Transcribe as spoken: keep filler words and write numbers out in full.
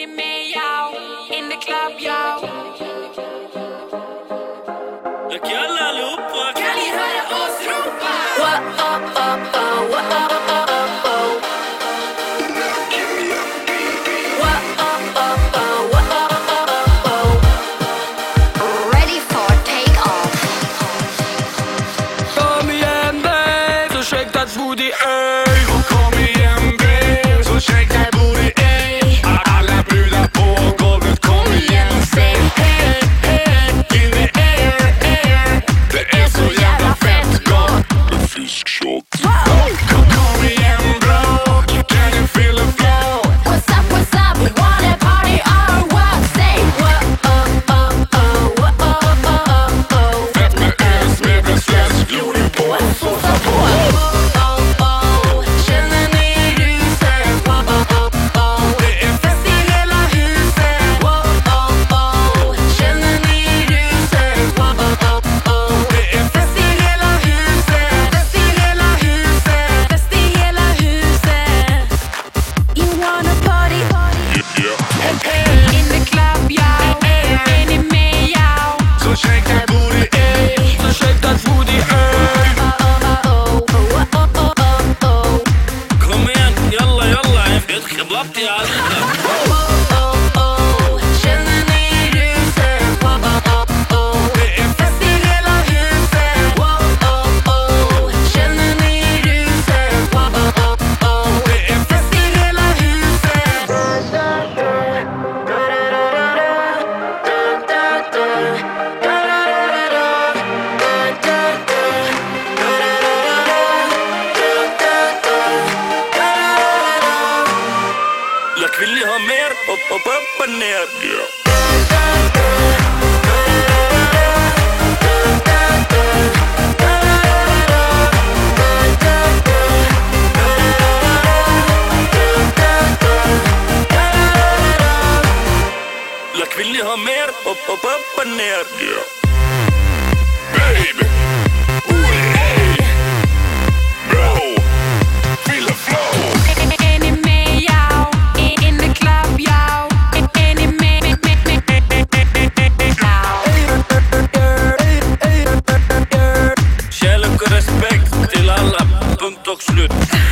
ni med, yo? In the club, yo. Jag kallar allihopa. Kan ni höra oss ropa? Whoa, oh, oh, oh, whoa, oh, oh, oh, oh. Whoa, oh, oh, oh, whoa, oh, oh, oh, oh. Ready for take-off. Kom igen babe, så shake that booty, ey. Och kom igen babe, så shake that booty, ey. Alla brudar på golvet, kom igen och säg hey, hey, in the air, air. Det är så jävla fett gott med fiskshot. Kom, kom igen bro, can you feel the flow? What's up, what's up, we wanna party or what? Say what, oh, oh, oh, what, oh, oh, oh, oh. Fett med ös, med bröstfläsk, bjuder på, såsa på. Oh, oh, oh, känner ni ruset? Oh, oh, oh, oh. Det är fest i hela huset. Oh, oh, oh, känner ni ruset? Oh, oh, oh, oh. Det är fest i hela huset. Fest i hela huset, fest i hela huset. You wanna party? In the club, yo. Är ni med, yo? Så shake that booty, ey. Så shake that booty, ey. Oh, oh, oh, oh, oh, oh, oh, oh. Kom igen, jalla jalla. Ett kebab till alla. Oh, oh, oh, känner ni ruset? Oh, oh, oh, oh. Det är fest i hela huset. Oh, oh, oh, känner ni ruset? Oh, oh, oh. Det är fest i hela huset. Jag vill ju ha mer, upp, upp, upp och ner. Jag vill ju ha mer, upp, upp, upp och ner. Baby, ooh, hey. Bro, feel the flow. Är ni med, yo? In the club, yo. Är ni med, med, med, med, med, Kärlek och respekt till alla, punkt och slut.